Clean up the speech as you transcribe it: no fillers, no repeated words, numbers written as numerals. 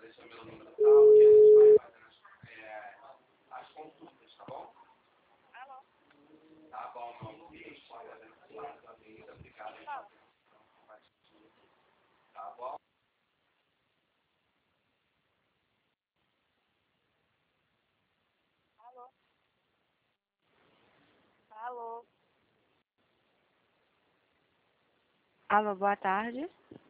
deixa meu número tal, que a gente vai fazendo as consultas, tá bom? Alô? Tá bom, meu amor. Beijo, pode abençoar a sua vida. Obrigado pela atenção. Tá bom? Alô? Alô? Alô, boa tarde.